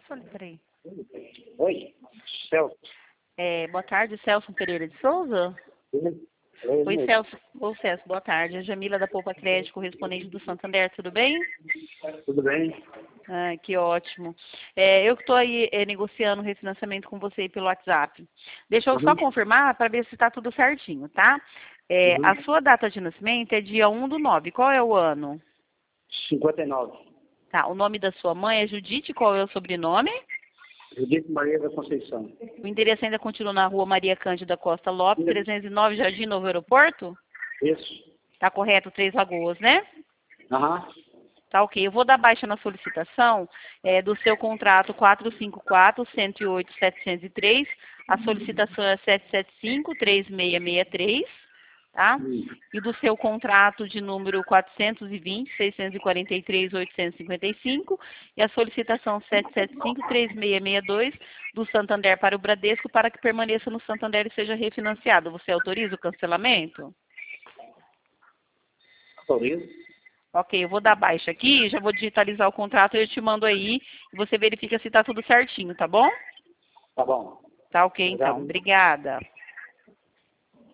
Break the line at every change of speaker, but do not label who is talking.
Peraí.
Oi, Celso.
Boa tarde, Celso Pereira de Souza. Oi, Celso. Ô, Celso, boa tarde. A Jamila da Poupa Crédito, correspondente do Santander, tudo bem?
Tudo bem?
Ah, que ótimo. Eu que estou aí negociando o refinanciamento com você aí pelo WhatsApp. Deixa eu só confirmar para ver se está tudo certinho, tá? A sua data de nascimento é dia 1/9. Qual é o ano?
59.
Tá, o nome da sua mãe é Judite, qual é o sobrenome?
Judite Maria da Conceição.
O endereço ainda continua na rua Maria Cândida Costa Lopes, 309, Jardim Novo Aeroporto?
Isso.
Tá correto, Três Lagoas, né?
Aham.
Tá ok. Eu vou dar baixa na solicitação do seu contrato 454-108-703. A solicitação é 775-3663, tá? E do seu contrato de número 420-643-855. E a solicitação 775-3662 do Santander para o Bradesco para que permaneça no Santander e seja refinanciado. Você autoriza o cancelamento?
Autorizo.
Ok, eu vou dar baixa aqui, já vou digitalizar o contrato e eu te mando aí. E você verifica se está tudo certinho, tá bom?
Tá bom.
Tá ok,
Obrigado.
então. Obrigada.